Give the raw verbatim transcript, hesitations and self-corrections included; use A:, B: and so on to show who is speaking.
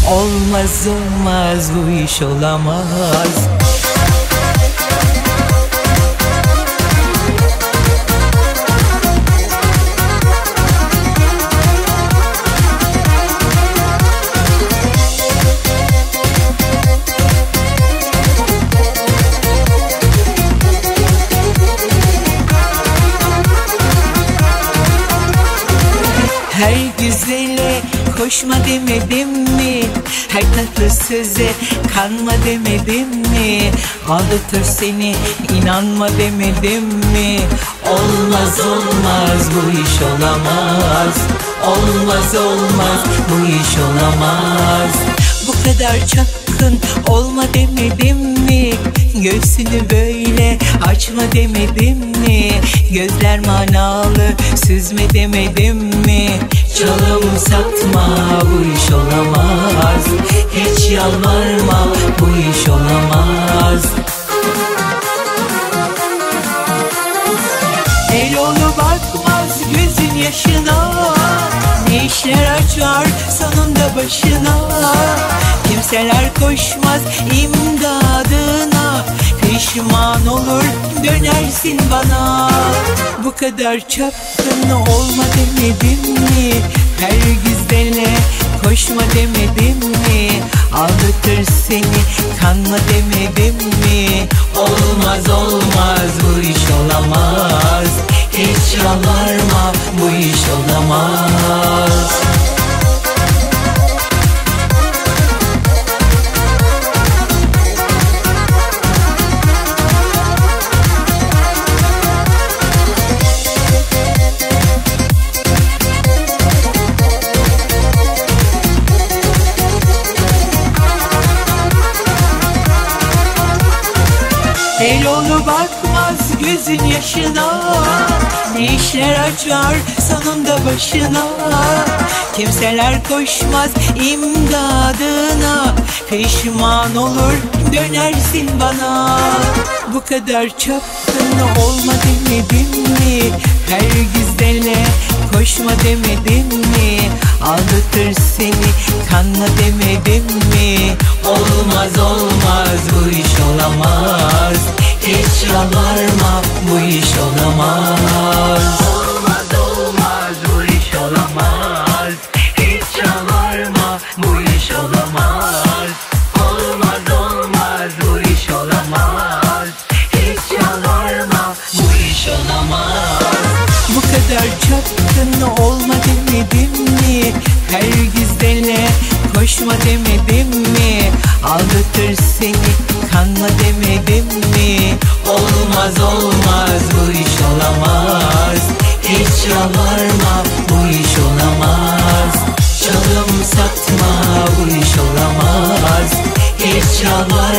A: Olmaz olmaz bu iş olamaz. Her güzele koşma demedim mi? Her tatlı söze kanma demedim mi? Aldatır seni inanma demedim mi? Olmaz olmaz bu iş olamaz. Olmaz olmaz bu iş olamaz. Bu kadar çapkın olma demedim mi? Göğsünü böyle açma demedim mi? Gözler manalı süzme demedim mi? Çalım satma bu iş olamaz. Hiç yalvarma bu iş olamaz. El oğlu bakmaz gözün yaşına, ne işler açar sonunda başına. Kimseler koşmaz imdadına, pişman olur dönersin bana. Bu kadar çapkın olma demedim mi? Her güzele koşma demedim mi? Aldatır seni kanma demedim mi? Olmaz olmaz bu iş olamaz. Hiç yalvarma bu iş olamaz. El oğlu bakmaz gözün yaşına, ne işler açar sonunda başına. Kimseler koşmaz imdadına, pişman olur dönersin bana. Bu kadar çapkın olma demedim mi? Her güzele koşma demedim mi? Aldatır seni kanma demedim mi? Olmaz olmaz bu iş olamaz. Hiç yalvarma bu iş olamaz. Olmaz olmaz bu iş olamaz. Hiç yalvarma bu iş olamaz. Olmaz olmaz bu iş olamaz. Hiç yalvarma bu iş olamaz. Bu kadar çapkın olma demedim mi? Her güzele koşma demedim mi? Aldatır seni kanma demedim mi? Olmaz olmaz bu iş olamaz. Hiç yalvarma bu iş olamaz. Çalım satma bu iş olamaz. Hiç yalvarma